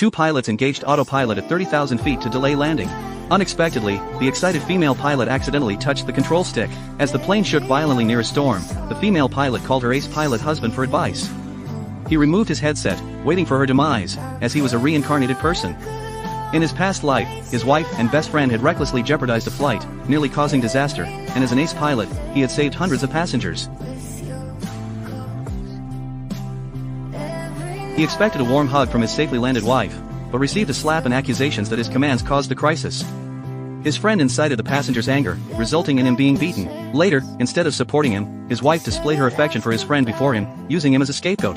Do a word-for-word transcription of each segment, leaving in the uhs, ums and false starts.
two pilots engaged autopilot at thirty thousand feet to delay landing. Unexpectedly, the excited female pilot accidentally touched the control stick. As the plane shook violently near a storm, the female pilot called her ace pilot husband for advice. He removed his headset, waiting for her demise, as he was a reincarnated person. In his past life, his wife and best friend had recklessly jeopardized a flight, nearly causing disaster, and as an ace pilot, he had saved hundreds of passengers. He expected a warm hug from his safely landed wife, but received a slap and accusations that his commands caused the crisis. His friend incited the passenger's anger, resulting in him being beaten. Later, instead of supporting him, his wife displayed her affection for his friend before him, using him as a scapegoat.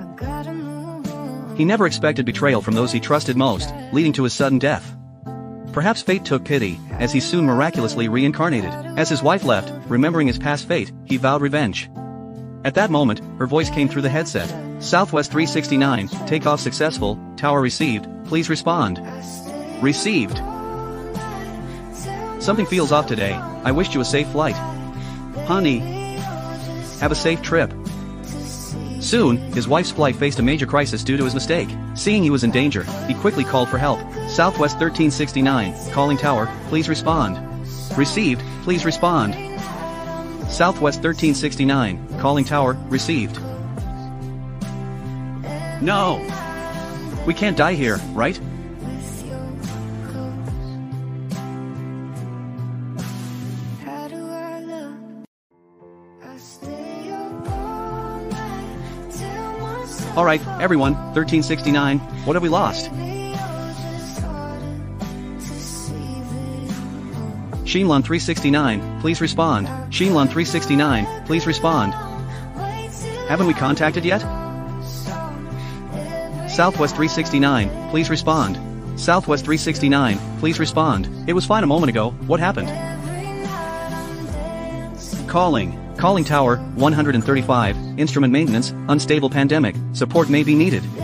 He never expected betrayal from those he trusted most, leading to his sudden death. Perhaps fate took pity, as he soon miraculously reincarnated. As his wife left, remembering his past fate, he vowed revenge. At that moment, her voice came through the headset. Southwest three sixty-nine, takeoff successful, tower received, please respond. Received. Something feels off today, I wished you a safe flight. Honey. Have a safe trip. Soon, his wife's flight faced a major crisis due to his mistake. Seeing he was in danger, he quickly called for help. Southwest thirteen sixty-nine, calling tower, please respond. Received, please respond. Southwest thirteen sixty-nine, calling tower, received. No! We can't die here, right? Alright, everyone, thirteen sixty-nine, what have we lost? Shinlon three sixty-nine, please respond. Shinlon three sixty-nine, please respond. Haven't we contacted yet? Southwest three sixty-nine, please respond. Southwest three sixty-nine, please respond. It was fine a moment ago, what happened? Calling. Calling tower, one thirty-five, instrument maintenance, unstable pandemic, support may be needed.